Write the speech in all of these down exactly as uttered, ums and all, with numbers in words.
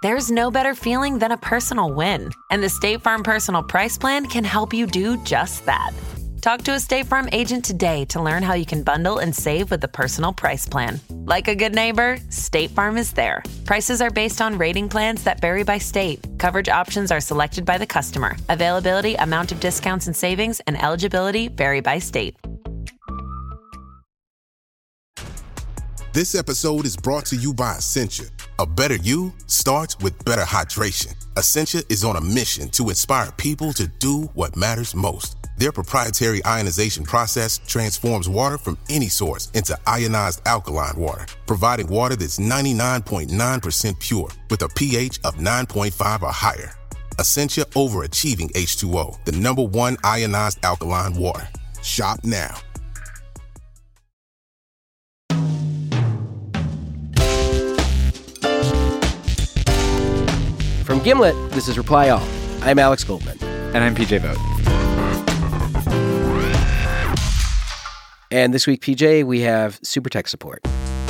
There's no better feeling than a personal win. And the State Farm Personal Price Plan can help you do just that. Talk to a State Farm agent today to learn how you can bundle and save with the Personal Price Plan. Like a good neighbor, State Farm is there. Prices are based on rating plans that vary by state. Coverage options are selected by the customer. Availability, amount of discounts and savings, and eligibility vary by state. This episode is brought to you by Essentia. A better you starts with better hydration. Essentia is on a mission to inspire people to do what matters most. Their proprietary ionization process transforms water from any source into ionized alkaline water, providing water that's ninety-nine point nine percent pure with a pH of nine point five or higher. Essentia overachieving H two O, the number one ionized alkaline water. Shop now. From Gimlet, this is Reply All. I'm Alex Goldman. And I'm P J Vogt. And this week, P J, we have Super Tech Support.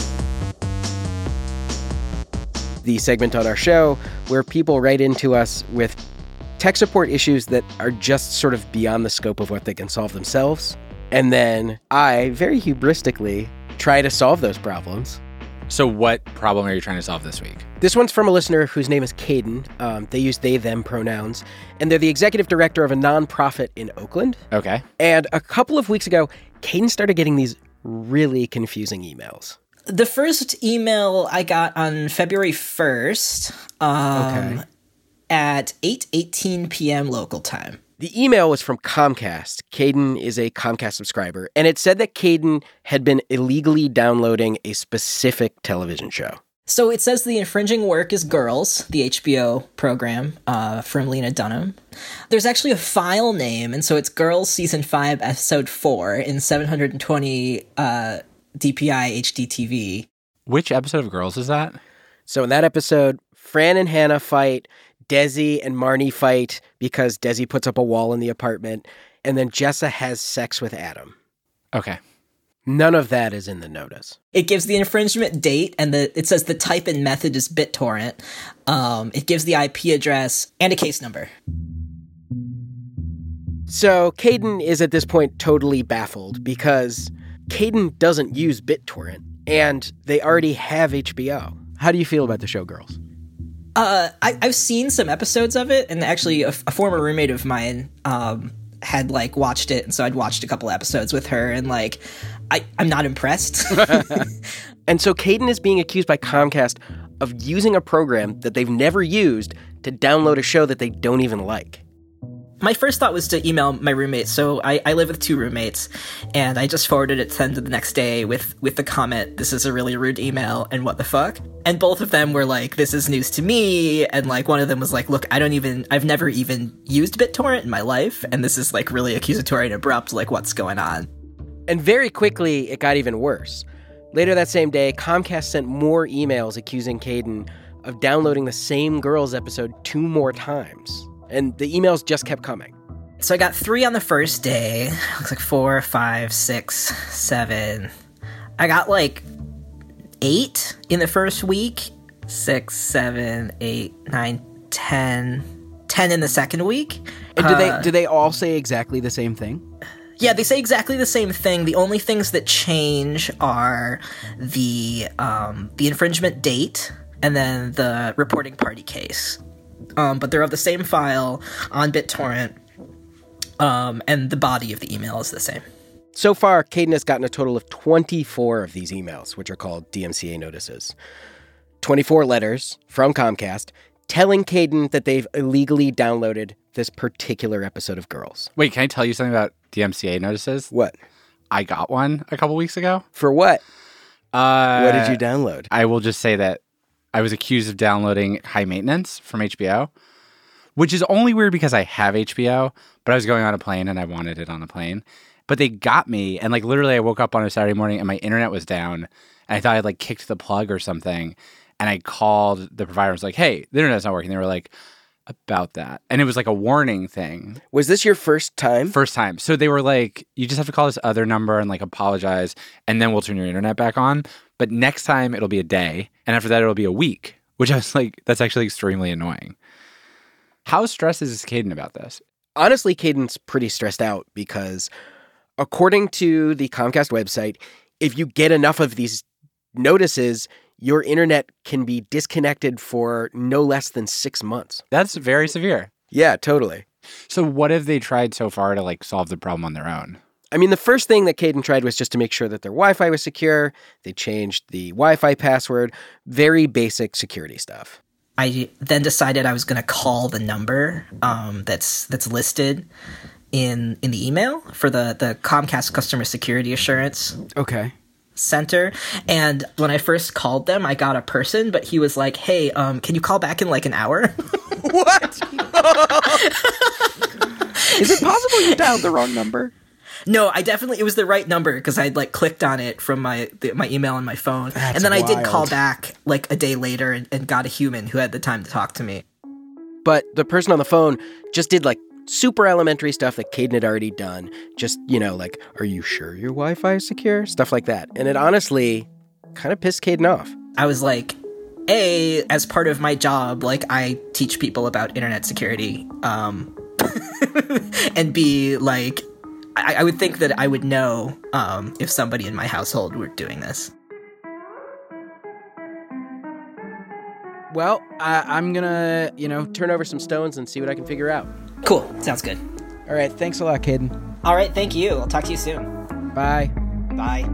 The segment on our show where people write into us with tech support issues that are just sort of beyond the scope of what they can solve themselves. And then I, very hubristically, try to solve those problems. So what problem are you trying to solve this week? This one's from a listener whose name is Caden. Um, they use they, them pronouns. And they're the executive director of a nonprofit in Oakland. Okay. And a couple of weeks ago, Caden started getting these really confusing emails. The first email I got on February first um, okay. at eight eighteen p.m. local time. The email was from Comcast. Caden is a Comcast subscriber, and it said that Caden had been illegally downloading a specific television show. So it says the infringing work is Girls, the H B O program uh, from Lena Dunham. There's actually a file name, and so it's Girls Season five, Episode four in seven twenty uh, D P I H D T V. Which episode of Girls is that? So in that episode, Fran and Hannah fight, Desi and Marnie fight because Desi puts up a wall in the apartment, and then Jessa has sex with Adam. Okay. None of that is in the notice. It gives the infringement date, and the it says the type and method is BitTorrent. Um, it gives the I P address and a case number. So Caden is at this point totally baffled because Caden doesn't use BitTorrent, and they already have H B O. How do you feel about the show Girls? Uh, I, I've seen some episodes of it, and actually a, a former roommate of mine um, had, like, watched it, and so I'd watched a couple episodes with her, and, like, I, I'm not impressed. And so Caden is being accused by Comcast of using a program that they've never used to download a show that they don't even like. My first thought was to email my roommates. So I, I live with two roommates, and I just forwarded it to them the next day with, with the comment, "This is a really rude email, and what the fuck?" And both of them were like, "This is news to me." And like one of them was like, "Look, I don't even, I've never even used BitTorrent in my life, and this is like really accusatory and abrupt, like what's going on?" And very quickly, it got even worse. Later that same day, Comcast sent more emails accusing Caden of downloading the same Girls episode two more times. And the emails just kept coming. So I got three on the first day. Looks like four, five, six, seven. I got like eight in the first week. Six, seven, eight, nine, ten. Ten in the second week. And do uh, they do they all say exactly the same thing? Yeah, they say exactly the same thing. The only things that change are the um, the infringement date and then the reporting party case. Um, but they're of the same file on BitTorrent, um, and the body of the email is the same. So far, Caden has gotten a total of twenty-four of these emails, which are called D M C A notices. twenty-four letters from Comcast telling Caden that they've illegally downloaded this particular episode of Girls. Wait, can I tell you something about D M C A notices? What? I got one a couple weeks ago. For what? Uh, what did you download? I will just say that I was accused of downloading High Maintenance from H B O, which is only weird because I have H B O, but I was going on a plane and I wanted it on a plane. But they got me, and like literally I woke up on a Saturday morning and my internet was down, and I thought I'd like kicked the plug or something, and I called the provider and was like, "Hey, the internet's not working." They were like, "About that." And it was like a warning thing. Was this your first time? First time. So they were like, "You just have to call this other number and like apologize, and then we'll turn your internet back on. But next time it'll be a day, and after that it'll be a week," which I was like, that's actually extremely annoying. How stressed is Caden about this? Honestly, Caden's pretty stressed out because according to the Comcast website, if you get enough of these notices, your internet can be disconnected for no less than six months. That's very severe. Yeah, totally. So what have they tried so far to like solve the problem on their own? I mean, the first thing that Caden tried was just to make sure that their Wi-Fi was secure. They changed the Wi-Fi password. Very basic security stuff. I then decided I was going to call the number um, that's that's listed in in the email for the, the Comcast Customer Security Assurance Okay. Center. And when I first called them, I got a person, but he was like, hey, um, can you call back in like an hour? What? Is it possible you dialed the wrong number? No, I definitely, it was the right number because I'd like clicked on it from my the, my email on my phone. That's and then I did wild. call back like a day later and, and got a human who had the time to talk to me. But the person on the phone just did like super elementary stuff that Caden had already done. Just, you know, like, are you sure your Wi-Fi is secure? Stuff like that. And it honestly kind of pissed Caden off. I was like, A, as part of my job, like I teach people about internet security. Um, and B, like, I, I would think that I would know um, if somebody in my household were doing this. Well, I, I'm gonna, you know, turn over some stones and see what I can figure out. Cool. Sounds good. All right. Thanks a lot, Caden. All right. Thank you. I'll talk to you soon. Bye. Bye.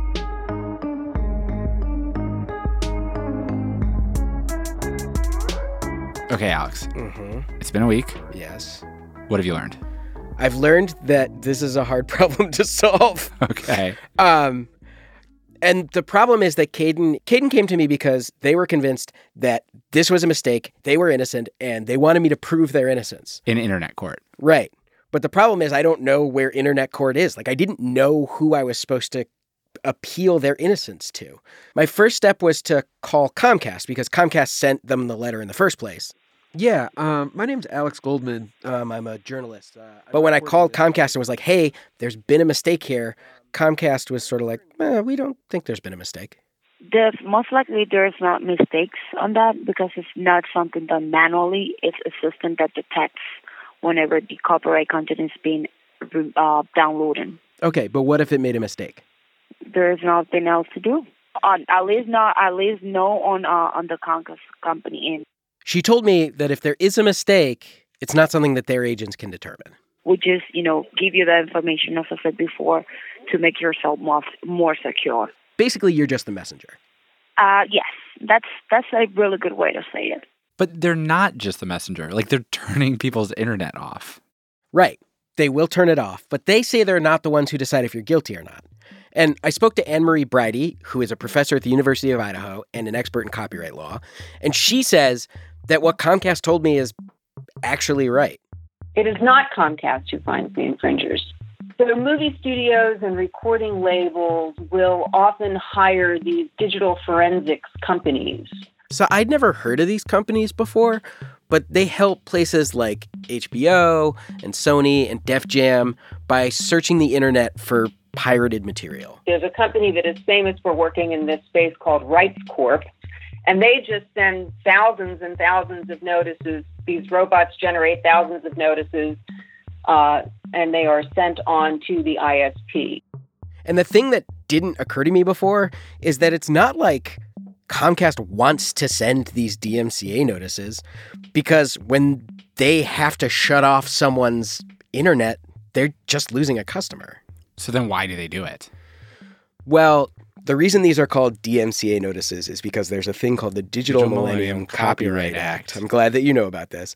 Okay, Alex. Mm-hmm. It's been a week. Yes. What have you learned? I've learned that this is a hard problem to solve. Okay. Um, and the problem is that Caden, Caden came to me because they were convinced that this was a mistake, they were innocent, and they wanted me to prove their innocence. In internet court. Right. But the problem is I don't know where internet court is. Like, I didn't know who I was supposed to appeal their innocence to. My first step was to call Comcast because Comcast sent them the letter in the first place. Yeah, um, my name's Alex Goldman. Um, I'm a journalist. Uh, But when I called Comcast and was like, hey, there's been a mistake here, Comcast was sort of like, eh, we don't think there's been a mistake. There's most likely there's not mistakes on that because it's not something done manually. It's a system that detects whenever the copyright content is being uh, downloaded. Okay, but what if it made a mistake? There's nothing else to do. On at least not at least no on uh, on the Comcast company end. She told me that if there is a mistake, it's not something that their agents can determine. We just, you know, give you the information, as I said before, to make yourself more more secure. Basically, you're just the messenger. Uh, yes, that's that's a really good way to say it. But they're not just the messenger. Like, they're turning people's internet off. Right. They will turn it off, but they say they're not the ones who decide if you're guilty or not. And I spoke to Anne-Marie Bridey, who is a professor at the University of Idaho and an expert in copyright law, and she says that what Comcast told me is actually right. It is not Comcast who finds the infringers. So movie studios and recording labels will often hire these digital forensics companies. So I'd never heard of these companies before, but they help places like H B O and Sony and Def Jam by searching the internet for pirated material. There's a company that is famous for working in this space called Rights Corp, and they just send thousands and thousands of notices. These robots generate thousands of notices, uh, and they are sent on to the I S P. And the thing that didn't occur to me before is that it's not like Comcast wants to send these D M C A notices, because when they have to shut off someone's internet, they're just losing a customer. So then why do they do it? Well, the reason these are called D M C A notices is because there's a thing called the Digital, Digital Millennium, Millennium Copyright, Copyright Act. Act. I'm glad that you know about this.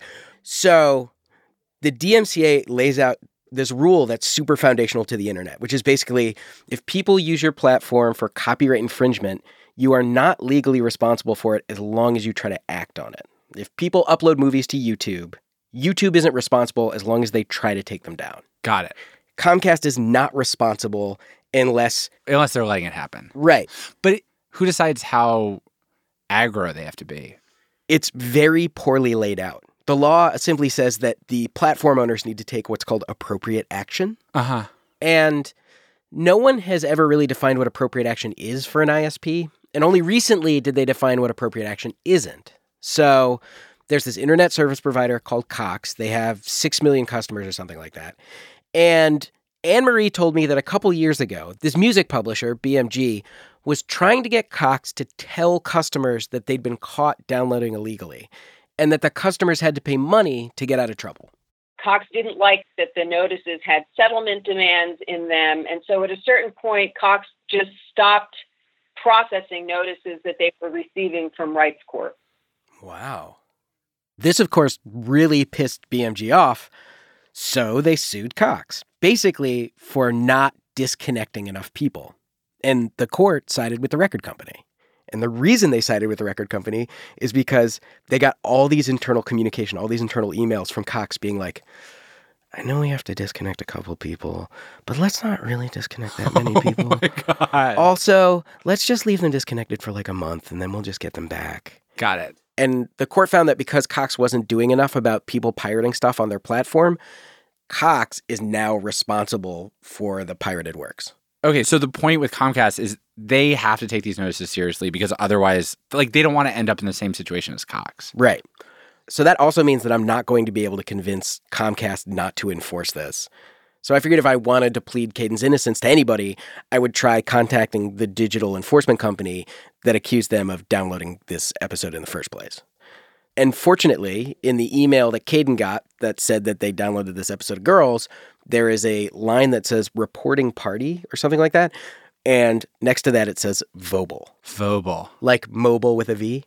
So the D M C A lays out this rule that's super foundational to the internet, which is basically if people use your platform for copyright infringement, you are not legally responsible for it as long as you try to act on it. If people upload movies to YouTube, YouTube isn't responsible as long as they try to take them down. Got it. Comcast is not responsible unless... Unless they're letting it happen. Right. But it, who decides how aggro they have to be? It's very poorly laid out. The law simply says that the platform owners need to take what's called appropriate action. Uh-huh. And no one has ever really defined what appropriate action is for an I S P. And only recently did they define what appropriate action isn't. So there's this internet service provider called Cox. They have six million customers or something like that. And Anne-Marie told me that a couple years ago, this music publisher, B M G, was trying to get Cox to tell customers that they'd been caught downloading illegally and that the customers had to pay money to get out of trouble. Cox didn't like that the notices had settlement demands in them. And so at a certain point, Cox just stopped processing notices that they were receiving from Rights Corp. Wow. This, of course, really pissed B M G off, so they sued Cox, basically for not disconnecting enough people. And the court sided with the record company. And the reason they sided with the record company is because they got all these internal communication, all these internal emails from Cox being like, I know we have to disconnect a couple people, but let's not really disconnect that many people. Oh my God. Also, let's just leave them disconnected for like a month and then we'll just get them back. Got it. And the court found that because Cox wasn't doing enough about people pirating stuff on their platform, Cox is now responsible for the pirated works. Okay, so the point with Comcast is they have to take these notices seriously because otherwise, like, they don't want to end up in the same situation as Cox. Right. So that also means that I'm not going to be able to convince Comcast not to enforce this. So I figured if I wanted to plead Caden's innocence to anybody, I would try contacting the digital enforcement company that accused them of downloading this episode in the first place. And fortunately, in the email that Caden got that said that they downloaded this episode of Girls, there is a line that says reporting party or something like that. And next to that, it says Vobel. Vobel. Like mobile with a V.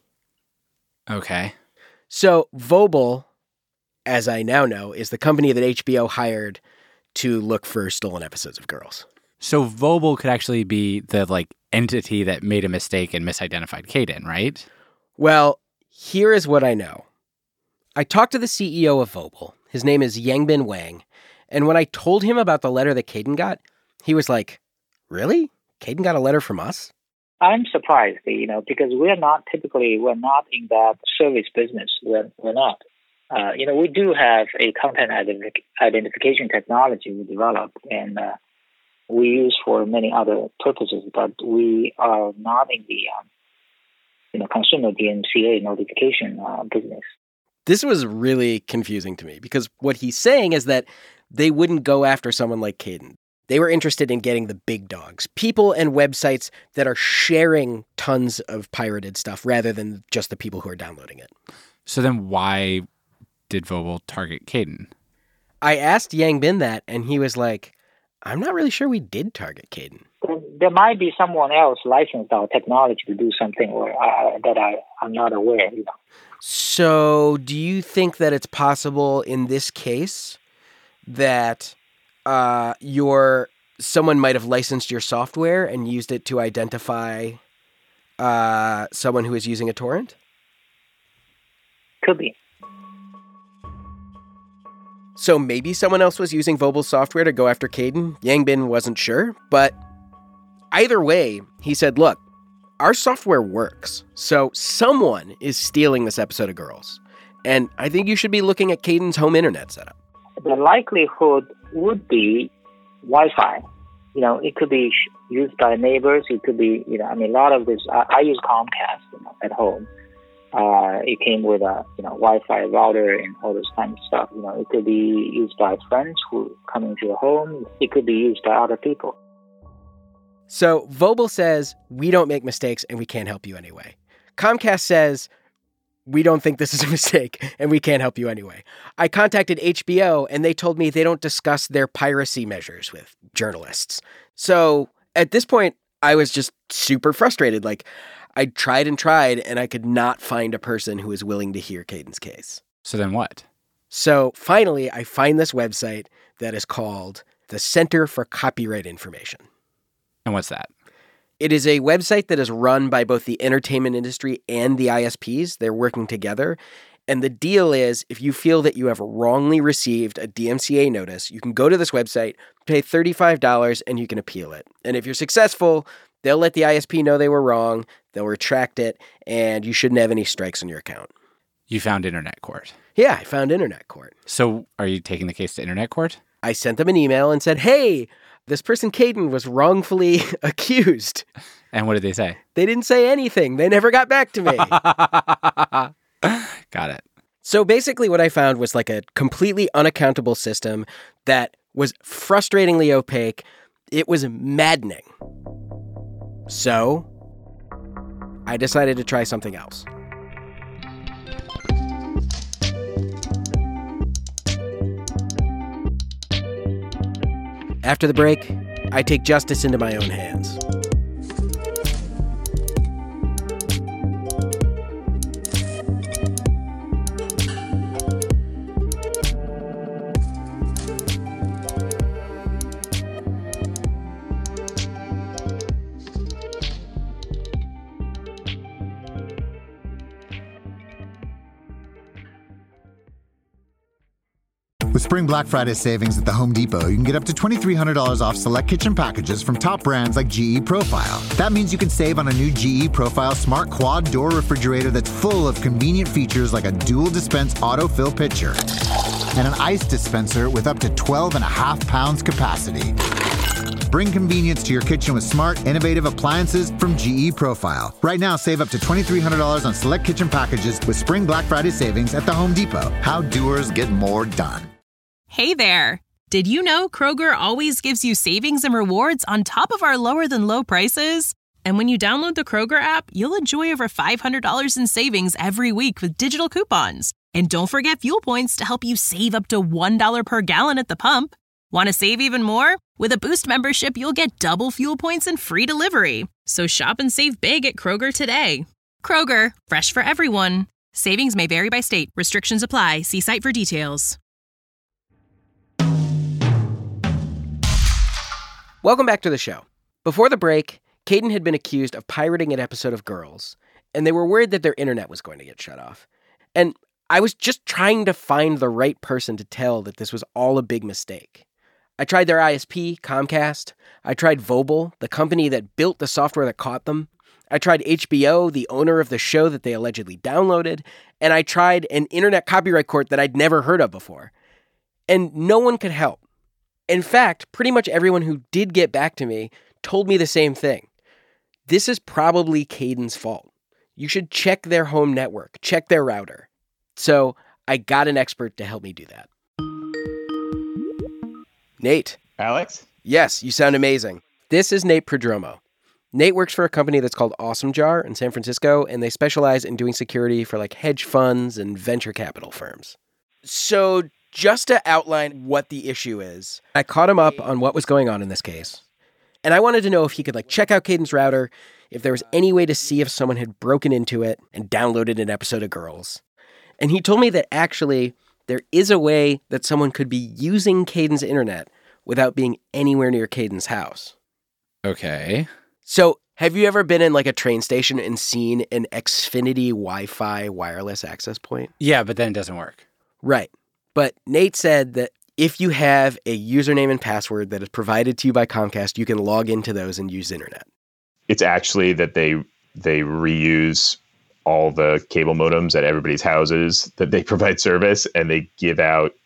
Okay. So Vobel, as I now know, is the company that H B O hired to look for stolen episodes of Girls. So Vobel could actually be the, like, entity that made a mistake and misidentified Caden, right? Well, here is what I know. I talked to the C E O of Vobel. His name is Yangbin Wang. And when I told him about the letter that Caden got, he was like, really? Caden got a letter from us? I'm surprised, you know, because we're not typically, we're not in that service business. We're, we're not. Uh, you know, we do have a content identif- identification technology we developed and uh, we use for many other purposes, but we are not in the um, you know, consumer D M C A notification uh, business. This was really confusing to me because what he's saying is that they wouldn't go after someone like Caden. They were interested in getting the big dogs, people and websites that are sharing tons of pirated stuff rather than just the people who are downloading it. So then why did Vobel target Caden? I asked Yangbin that, and he was like, I'm not really sure we did target Caden. There might be someone else licensed our technology to do something or uh, that I, I'm not aware of. You know. So do you think that it's possible in this case that uh, your someone might have licensed your software and used it to identify uh, someone who is using a torrent? Could be. So maybe someone else was using Vobel's software to go after Caden. Yangbin wasn't sure, but either way, he said, look, our software works, so someone is stealing this episode of Girls. And I think you should be looking at Caden's home internet setup. The likelihood would be Wi-Fi. You know, it could be used by neighbors. It could be, you know, I mean, a lot of this, I, I use Comcast you know, at home. Uh, it came with a, you know, Wi-Fi router and all this kind of stuff. You know, it could be used by friends who come into your home. It could be used by other people. So Vobel says, we don't make mistakes and we can't help you anyway. Comcast says, we don't think this is a mistake and we can't help you anyway. I contacted H B O and they told me they don't discuss their piracy measures with journalists. So at this point, I was just super frustrated. Like, I tried and tried and I could not find a person who was willing to hear Caden's case. So then what? So finally, I find this website that is called the Center for Copyright Information. And what's that? It is a website that is run by both the entertainment industry and the I S Ps. They're working together. And the deal is, if you feel that you have wrongly received a D M C A notice, you can go to this website, pay thirty-five dollars, and you can appeal it. And if you're successful, they'll let the I S P know they were wrong, they'll retract it, and you shouldn't have any strikes on your account. You found Internet Court. Yeah, I found Internet Court. So are you taking the case to Internet Court? I sent them an email and said, hey, this person Caden was wrongfully accused. And what did they say? They didn't say anything. They never got back to me. Got it. So basically what I found was like a completely unaccountable system that was frustratingly opaque. It was maddening. So I decided to try something else. After the break, I take justice into my own hands. With Spring Black Friday savings at the Home Depot, you can get up to twenty-three hundred dollars off select kitchen packages from top brands like G E Profile. That means you can save on a new G E Profile smart quad door refrigerator that's full of convenient features like a dual dispense autofill pitcher and an ice dispenser with up to twelve and a half pounds capacity. Bring convenience to your kitchen with smart, innovative appliances from G E Profile. Right now, save up to twenty-three hundred dollars on select kitchen packages with Spring Black Friday savings at the Home Depot. How doers get more done. Hey there! Did you know Kroger always gives you savings and rewards on top of our lower-than-low prices? And when you download the Kroger app, you'll enjoy over five hundred dollars in savings every week with digital coupons. And don't forget fuel points to help you save up to one dollar per gallon at the pump. Want to save even more? With a Boost membership, you'll get double fuel points and free delivery. So shop and save big at Kroger today. Kroger, fresh for everyone. Savings may vary by state. Restrictions apply. See site for details. Welcome back to the show. Before the break, Caden had been accused of pirating an episode of Girls, and they were worried that their internet was going to get shut off. And I was just trying to find the right person to tell that this was all a big mistake. I tried their I S P, Comcast. I tried Vobel, the company that built the software that caught them. I tried H B O, the owner of the show that they allegedly downloaded. And I tried an internet copyright court that I'd never heard of before. And no one could help. In fact, pretty much everyone who did get back to me told me the same thing. This is probably Caden's fault. You should check their home network, check their router. So I got an expert to help me do that. Nate. Alex? Yes, you sound amazing. This is Nate Prodromo. Nate works for a company that's called Awesome Jar in San Francisco, and they specialize in doing security for like hedge funds and venture capital firms. So just to outline what the issue is, I caught him up on what was going on in this case. And I wanted to know if he could like check out Caden's router, if there was any way to see if someone had broken into it and downloaded an episode of Girls. And he told me that actually there is a way that someone could be using Caden's internet without being anywhere near Caden's house. Okay. So have you ever been in like a train station and seen an Xfinity Wi-Fi wireless access point? Yeah, but then it doesn't work. Right. But Nate said that if you have a username and password that is provided to you by Comcast, you can log into those and use the internet. It's actually that they they reuse all the cable modems at everybody's houses that they provide service, and they give out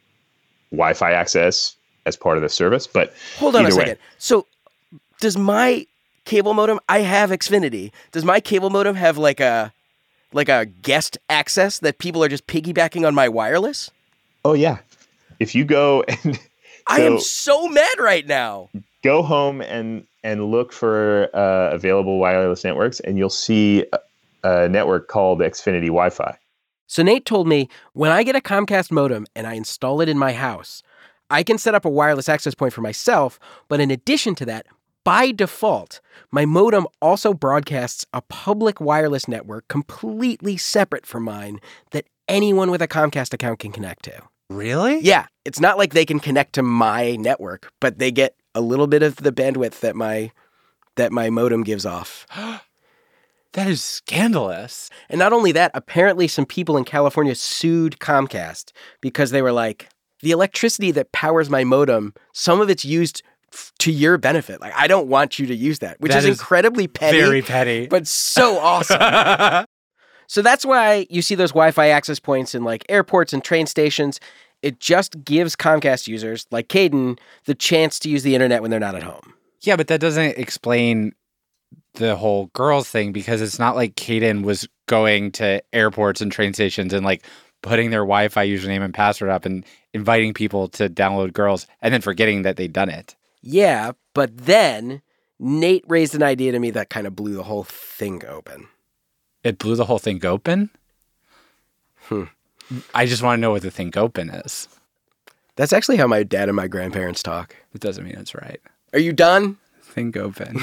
Wi-Fi access as part of the service. But hold on a way, second. So does my cable modem, I have Xfinity, does my cable modem have like a like a guest access that people are just piggybacking on my wireless? Oh, yeah. If you go and... I so am so mad right now. Go home and, and look for uh, available wireless networks, and you'll see a, a network called Xfinity Wi-Fi. So Nate told me, when I get a Comcast modem and I install it in my house, I can set up a wireless access point for myself, but in addition to that, by default, my modem also broadcasts a public wireless network completely separate from mine that anyone with a Comcast account can connect to. Really? Yeah. It's not like they can connect to my network, but they get a little bit of the bandwidth that my that my modem gives off. That is scandalous. And not only that, apparently some people in California sued Comcast because they were like, the electricity that powers my modem, some of it's used f- to your benefit. Like, I don't want you to use that, which that is, is incredibly petty. Very petty. But so awesome. So that's why you see those Wi-Fi access points in like airports and train stations. It just gives Comcast users like Caden the chance to use the internet when they're not at home. Yeah, but that doesn't explain the whole Girls thing, because it's not like Caden was going to airports and train stations and like putting their Wi-Fi username and password up and inviting people to download girls and then forgetting that they'd done it. Yeah, but then Nate raised an idea to me that kind of blew the whole thing open. It blew the whole thing open? Hmm. I just want to know what the thing open is. That's actually how my dad and my grandparents talk. It doesn't mean it's right. Are you done? Think open.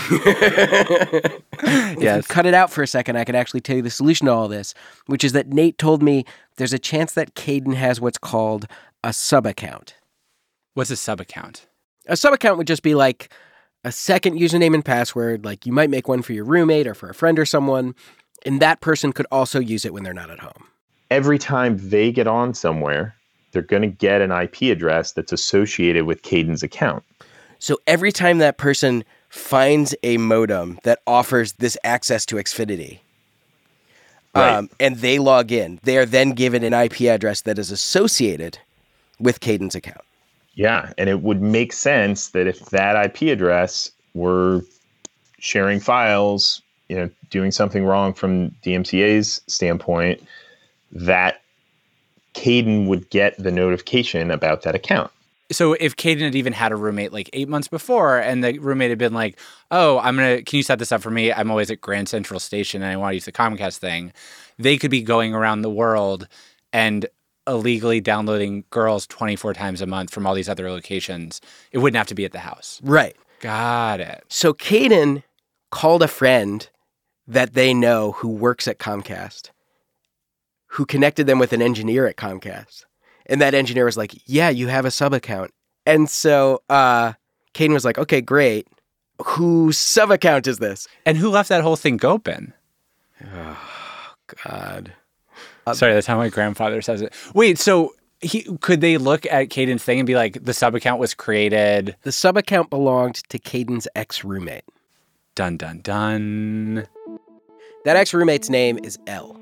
If Yes. you cut it out for a second, I could actually tell you the solution to all this, which is that Nate told me there's a chance that Caden has what's called a sub-account. What's a sub-account? A sub-account would just be like a second username and password, like you might make one for your roommate or for a friend or someone, and that person could also use it when they're not at home. Every time they get on somewhere, they're going to get an I P address that's associated with Caden's account. So every time that person finds a modem that offers this access to Xfinity, Right. um, and they log in, they are then given an I P address that is associated with Caden's account. Yeah, and it would make sense that if that I P address were sharing files, you know, doing something wrong from D M C A's standpoint, that Caden would get the notification about that account. So if Caden had even had a roommate like eight months before and the roommate had been like, oh, I'm going to, can you set this up for me? I'm always at Grand Central Station and I want to use the Comcast thing. They could be going around the world and illegally downloading girls twenty-four times a month from all these other locations. It wouldn't have to be at the house. Right. Got it. So Caden called a friend that they know who works at Comcast, who connected them with an engineer at Comcast. And that engineer was like, yeah, you have a sub-account. And so uh, Caden was like, okay, great. Whose sub-account is this? And who left that whole thing open? Oh, God. Sorry, that's how my grandfather says it. Wait, so he could they look at Caden's thing and be like, the sub-account was created? The sub-account belonged to Caden's ex-roommate. Dun, dun, dun. That ex-roommate's name is Elle.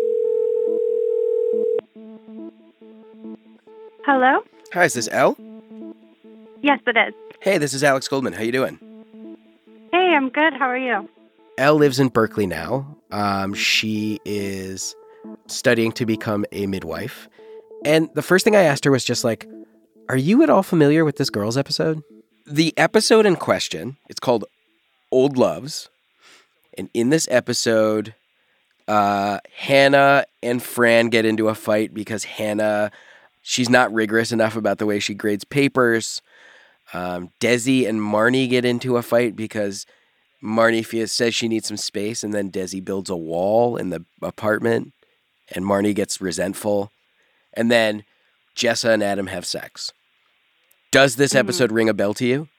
Hello? Hi, is this Elle? Yes, it is. Hey, this is Alex Goldman. How you doing? Hey, I'm good. How are you? Elle lives in Berkeley now. Um, she is studying to become a midwife. And the first thing I asked her was just like, are you at all familiar with this Girls episode? The episode in question, it's called Old Loves. And in this episode, uh, Hannah and Fran get into a fight because Hannah, she's not rigorous enough about the way she grades papers. Um, Desi and Marnie get into a fight because Marnie feels, says she needs some space, and then Desi builds a wall in the apartment, and Marnie gets resentful. And then Jessa and Adam have sex. Does this Mm-hmm. episode ring a bell to you?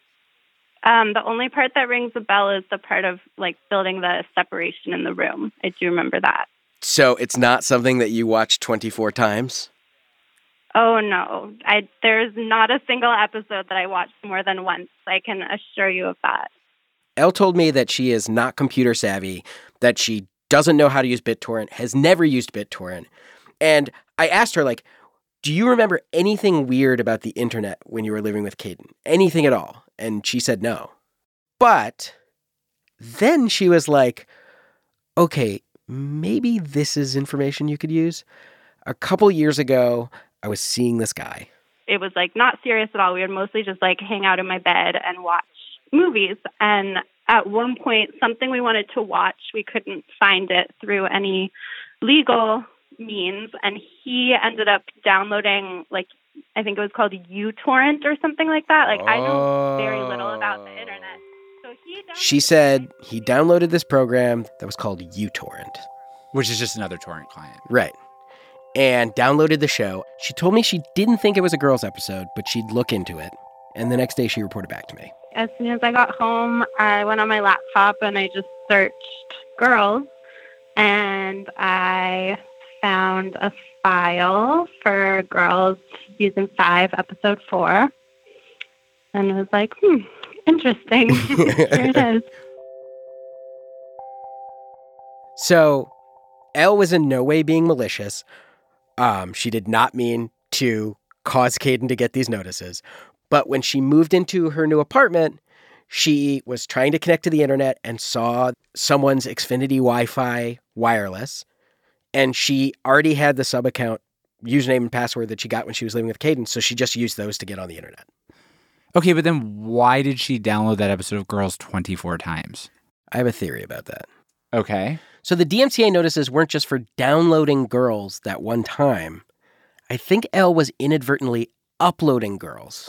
Um, the only part that rings a bell is the part of like building the separation in the room. I do remember that. So it's not something that you watch twenty-four times? Oh no, I there's not a single episode that I watched more than once. I can assure you of that. Elle told me that she is not computer savvy, that she doesn't know how to use BitTorrent, has never used BitTorrent. And I asked her, like, do you remember anything weird about the internet when you were living with Caden? Anything at all? And she said no. But then she was like, okay, maybe this is information you could use. A couple years ago, I was seeing this guy. It was like not serious at all. We would mostly just like hang out in my bed and watch movies. And at one point, something we wanted to watch, we couldn't find it through any legal means. And he ended up downloading, like, I think it was called uTorrent or something like that. Like, I know very little about the internet. So he She said he downloaded this program that was called uTorrent. Which is just another torrent client. Right. And downloaded the show. She told me she didn't think it was a Girls episode, but she'd look into it. And the next day she reported back to me. As soon as I got home, I went on my laptop and I just searched Girls. And I found a file for Girls season five, episode four. And I was like, hmm, interesting. Here it is. So, Elle was in no way being malicious. Um, she did not mean to cause Caden to get these notices. But when she moved into her new apartment, she was trying to connect to the internet and saw someone's Xfinity Wi-Fi wireless, and she already had the sub account username and password that she got when she was living with Caden, so she just used those to get on the internet. Okay, but then why did she download that episode of Girls twenty-four times? I have a theory about that. Okay. So the D M C A notices weren't just for downloading Girls that one time. I think Elle was inadvertently uploading Girls.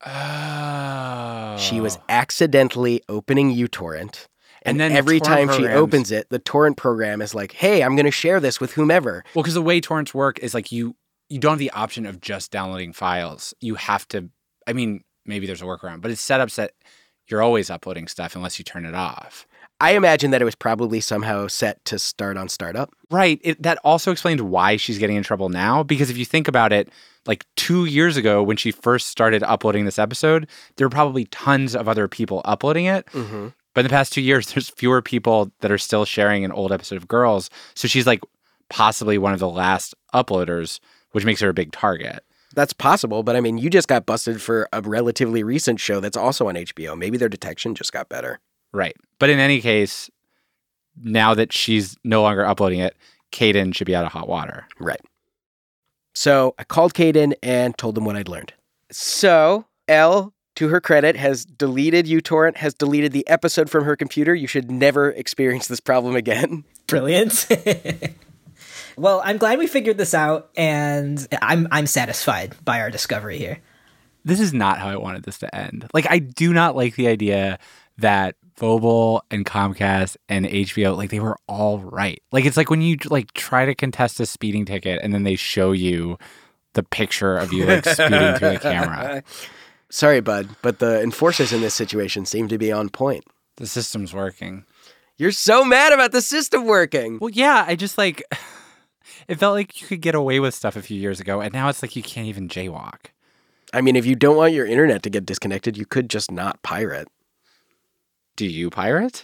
Oh. She was accidentally opening uTorrent. And, And then then every time she programs- opens it, the torrent program is like, hey, I'm going to share this with whomever. Well, because the way torrents work is like you you don't have the option of just downloading files. You have to, I mean, maybe there's a workaround, but it's set up so that you're always uploading stuff unless you turn it off. I imagine that it was probably somehow set to start on startup. Right. It, that also explains why she's getting in trouble now. Because if you think about it, like two years ago when she first started uploading this episode, there were probably tons of other people uploading it. Mm-hmm. But in the past two years, there's fewer people that are still sharing an old episode of Girls. So she's like possibly one of the last uploaders, which makes her a big target. That's possible, but I mean, you just got busted for a relatively recent show that's also on H B O. Maybe their detection just got better. Right. But in any case, now that she's no longer uploading it, Caden should be out of hot water. Right. So I called Caden and told him what I'd learned. So Elle, to her credit, has deleted uTorrent, has deleted the episode from her computer. You should never experience this problem again. Brilliant. Well, I'm glad we figured this out, and I'm I'm satisfied by our discovery here. This is not how I wanted this to end. Like, I do not like the idea that Vobel and Comcast and H B O, like, they were all right. Like, it's like when you, like, try to contest a speeding ticket and then they show you the picture of you, like, speeding through the camera. Sorry, bud, but the enforcers in this situation seem to be on point. The system's working. You're so mad about the system working. Well, yeah, I just, like, it felt like you could get away with stuff a few years ago, and now it's like you can't even jaywalk. I mean, if you don't want your internet to get disconnected, you could just not pirate. Do you pirate?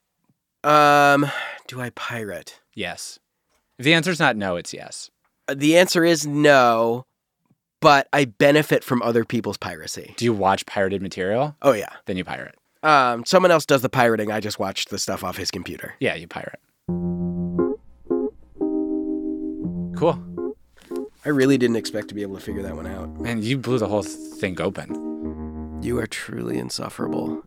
Um, do I pirate? Yes. If the answer's not no, it's yes. Uh, the answer is no, but I benefit from other people's piracy. Do you watch pirated material? Oh, yeah. Then you pirate. Um, someone else does the pirating. I just watch the stuff off his computer. Yeah, you pirate. Cool. I really didn't expect to be able to figure that one out. Man, you blew the whole thing open. You are truly insufferable.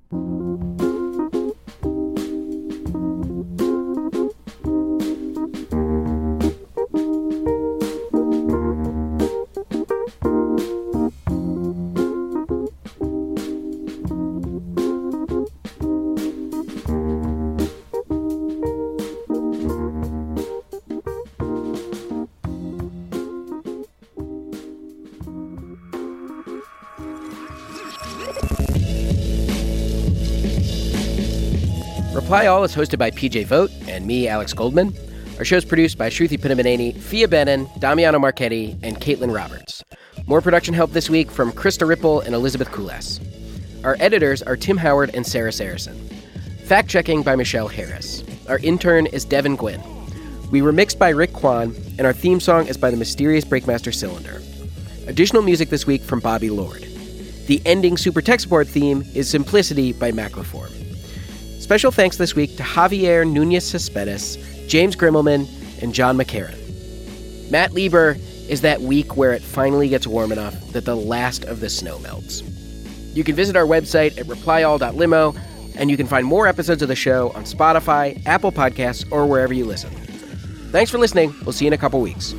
Reply All is hosted by P J Vogt and me, Alex Goldman. Our show is produced by Shruti Pinamaneni, Fia Benin, Damiano Marchetti, and Caitlin Roberts. More production help this week from Krista Ripple and Elizabeth Kulas. Our editors are Tim Howard and Sarah Saracen. Fact-checking by Michelle Harris. Our intern is Devin Gwynn. We were mixed by Rick Kwan, and our theme song is by the mysterious Breakmaster Cylinder. Additional music this week from Bobby Lord. The ending Super Tech Support theme is Simplicity by Macroform. Special thanks this week to Javier Nunez Cespedes, James Grimmelman, and John McCarran. Matt Lieber is that week where it finally gets warm enough that the last of the snow melts. You can visit our website at reply all dot limo, and you can find more episodes of the show on Spotify, Apple Podcasts, or wherever you listen. Thanks for listening. We'll see you in a couple weeks.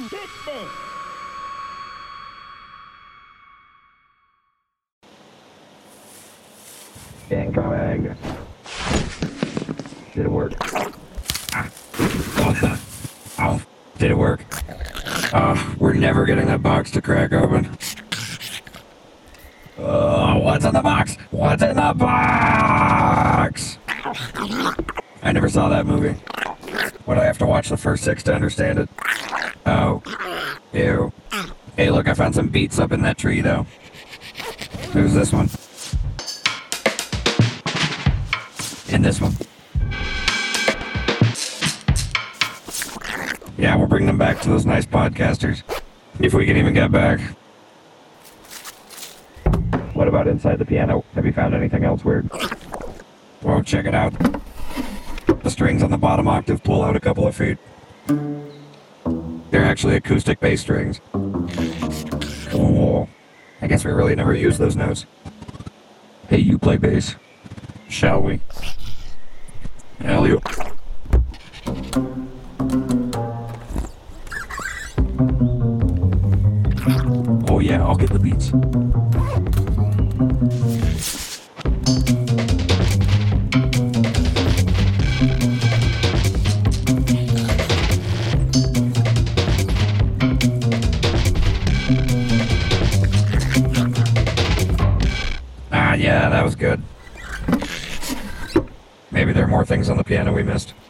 Incoming. Did it work? Ah. Oh, oh, did it work? Oh, we're never getting that box to crack open. Oh, what's in the box? What's in the box? I never saw that movie. Would I have to watch the first six to understand it? Oh. Ew. Hey, look, I found some beets up in that tree, though. Who's this one? And this one. Yeah, we'll bring them back to those nice podcasters. If we can even get back. What What about inside the piano? Have you found anything else weird? Well, check it out. The strings on the bottom octave pull out a couple of feet. They're actually acoustic bass strings. Oh, I guess we really never use those notes. Hey, you play bass. Shall we? Elliot. Oh yeah, I'll get the beats. Ah, yeah, that was good. Maybe there are more things on the piano we missed.